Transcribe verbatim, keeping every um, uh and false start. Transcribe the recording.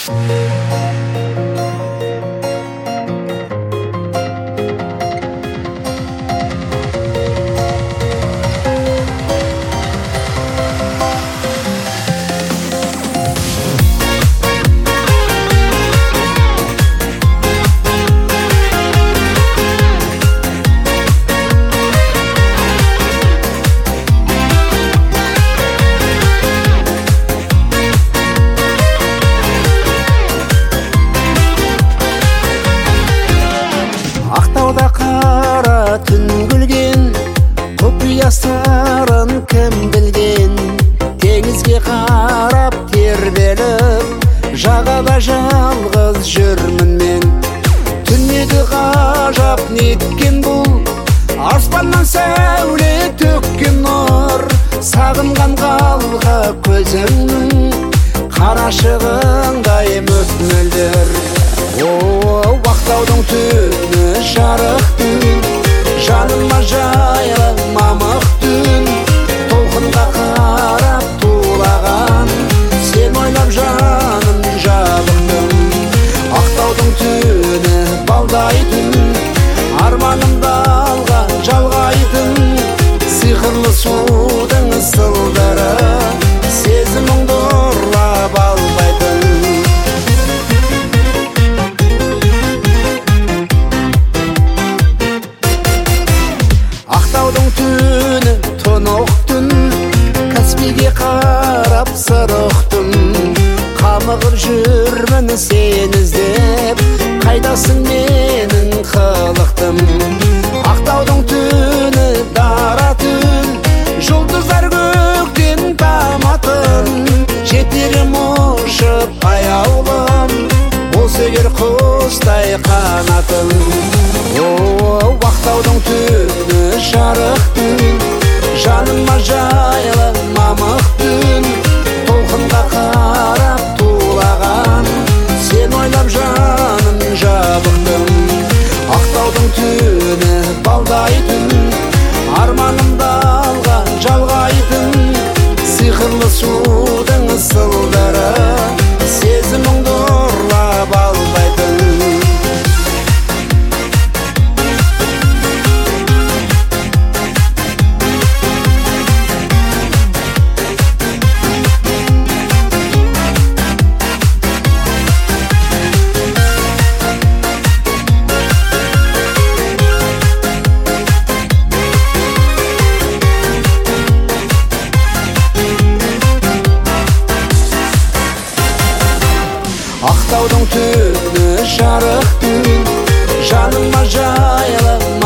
Ақтауда қара түн күлген, құпия сырын кім білген? Теңізге қарап тербеліп, жағада жалғыз жүрмін мен. Түнегі ғажап неткен бұл, аспаннан сәуле төккен нұр. Сағынған қалға көзіңнің, қарашығындай мөп-мөлдір. О, Ақтаудың түні жарық түн, жаныма жайлы мамық түн. Толқынға қарап тулаған, сен ойлап жаным жабықтым. Ақтаудың түні балдай түн, арманымды алға жалғайтын. Сиқырлы судың сылдыры, сезіміңді ұрлап албайтын. Ақтаудың түні тұнық түн, Каспийге қарап сырықтым. Қамығып жүрмін сен іздеп, қайдасың менің қылықтым. Ақтаудың түні дара түн, жұлдыздар көктен таматын. Жетерім ұшып аяулым, болса егер құстай қанатым. О, Ақтаудың түні жарық түн, жаныма жайлы мамық түн. Толқынға қарап тулаған, сен ойлап жаным жабықтым. Ақтаудың түні балдай түн, арманымды алға жалғайтын. Сиқырлы судың сылдыры, сезіміңді ұрлап албайтын. Ақтаудың түні жарық түн, жаныма жайлы